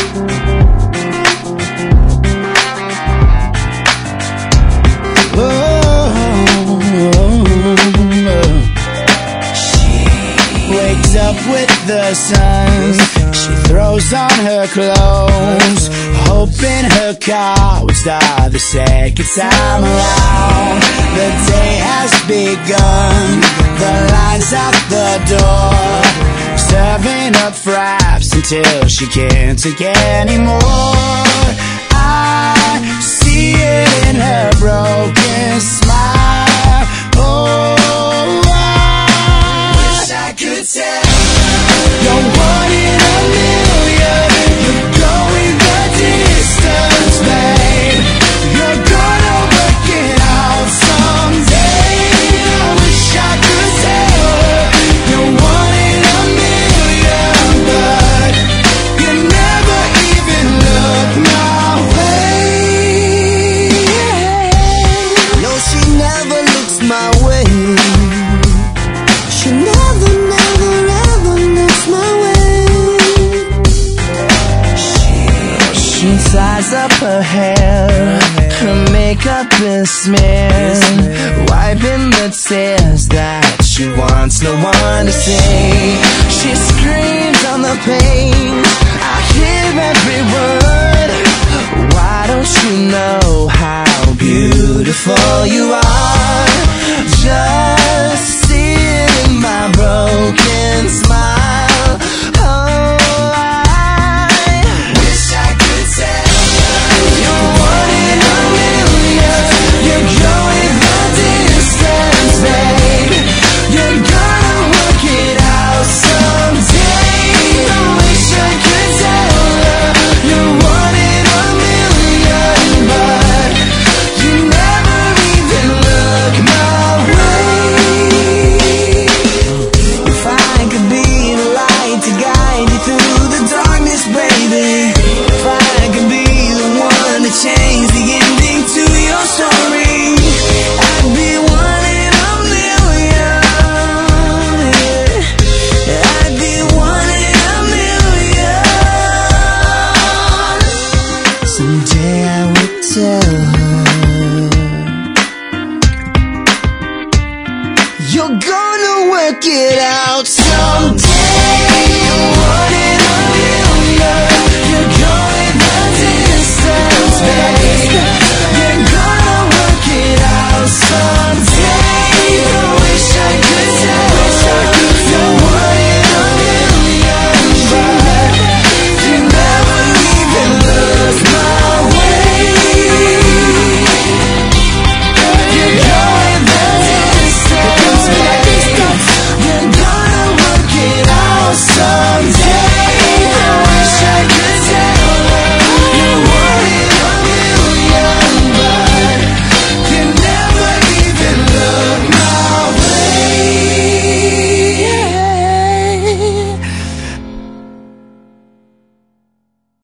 Wakes up with the sun, she throws on her clothes, hoping her car would start the second time around. The day has begun, the line's out the door, serving up fraps until she can't take anymore. I see it in her broken smile. Oh, I could tell you're one in a million. You're going the distance, babe. You're gonna work it out someday. I wish I could tell you're one in a million, but you never even look my way. No, she never looks my way. She never, ever looks my way. She ties up her hair, her makeup is smeared, wiping the tears that she wants no one to see. She screams on the page,